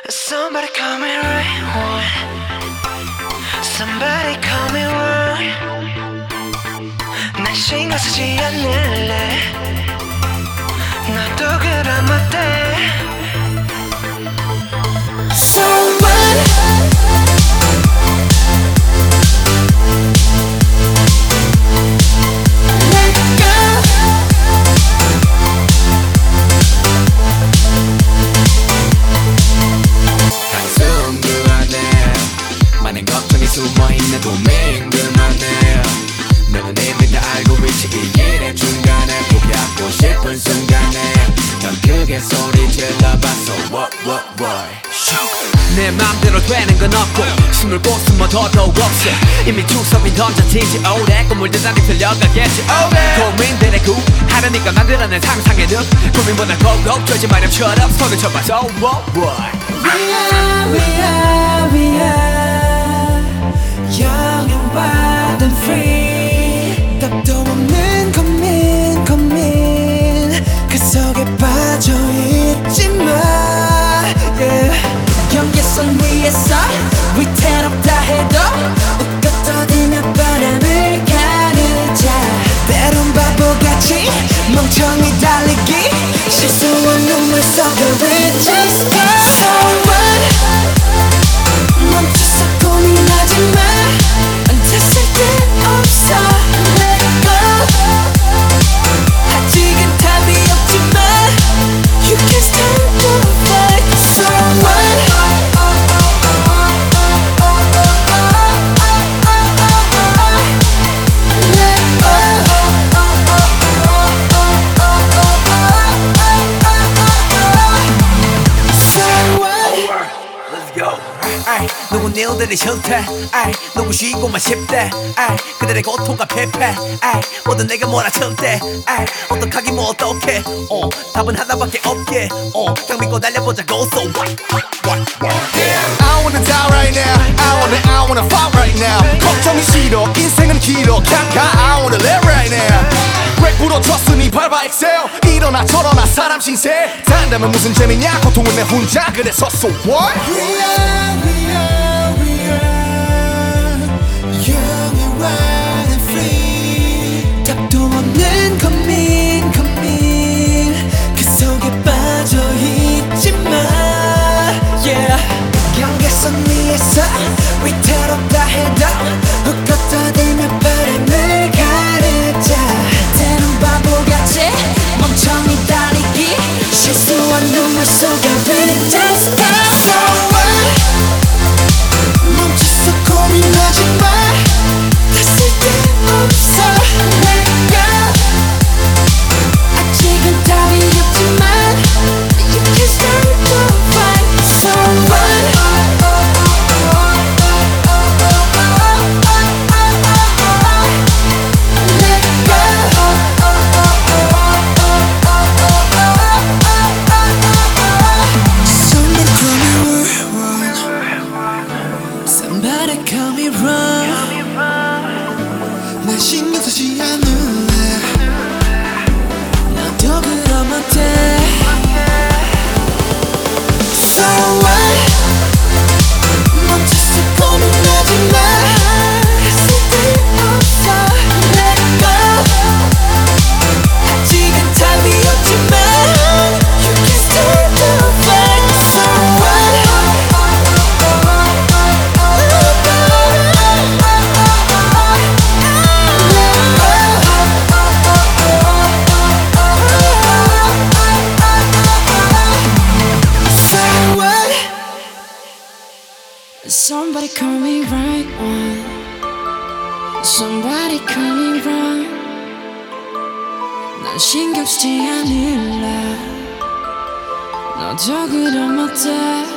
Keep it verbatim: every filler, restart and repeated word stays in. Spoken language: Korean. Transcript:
Somebody call me right one. Somebody call me wrong. 난 신경 쓰지 않을래. 나도 그럼 어때? So what? 숨어있는 고민들만해 너는 이미 다 알고 있지 이 일의 중간에 포기하고 싶은 순간에 넌 크게 소리 질러봤어 What what what 내 맘대로 되는 건 없고 숨을 곳숨어 더더욱 없어 이미 투섭이 던져지지 오래 꿈물들 나를 들려가겠지 오래 고민들의 구하려니까 만들어낸 상상의 늪 고민보다 고고 조지 마렴처럼 손을 쳐봐 So what what We are we are we are Young and wild and free 답도 없는 고민 고민 그 속에 빠져있지마 yeah. 경계선 위에서 위태롭다 해도 웃고 떠들며 바람을 가르자 때론 바보같이 멍청이 달리기 실수한 눈물 속에 We just go So what 멈춰서 고민하지마 앉았을 때 없어 Let go 아직은 답이 없지만 You can stand the fight So what 누군 일들이 싫대 아이 누구 쉬고만 싶대 아이 그들의 고통과 패패 아이 모두 내가 몰아칠 때 아이 어떡하기 뭐 어떡해 어 답은 하나밖에 없게 어딱 믿고 달려보자고 So what what what yeah. I wanna die right now I wanna I wanna fight right now 걱정이 싫어 인생은 길어 그냥 가 I wanna live right now 렉 부러졌으니 밟아 excel 일어나 저러나 사람 신세 산다면 무슨 재미냐 고통은 내 혼자 그래서 So what We are we are we are Young and wild and free 답도 없는 고민 고민 그 속에 빠져있지마 yeah. 경계선 위에서 위태롭다 해도 웃고 떠들며 바람을 가르자 때론 바보같이 멍청이 달리기 실수한 눈물 속에 We just go So what 멈춰서 고민하지마 다 쓸데없어 Let go 아직은 답이 없지만 You can start the fight So what Somebody call me wrong 난 신경 쓰지 않을래 너도 그럼 어때 So what 멈춰서 고민하지마 쓸데없어 Let go 아직은 답이 없지만 You can start the fight So what Somebody call me right one Somebody call me wrong 난 신경 쓰지 않을래 너도 그럼 어때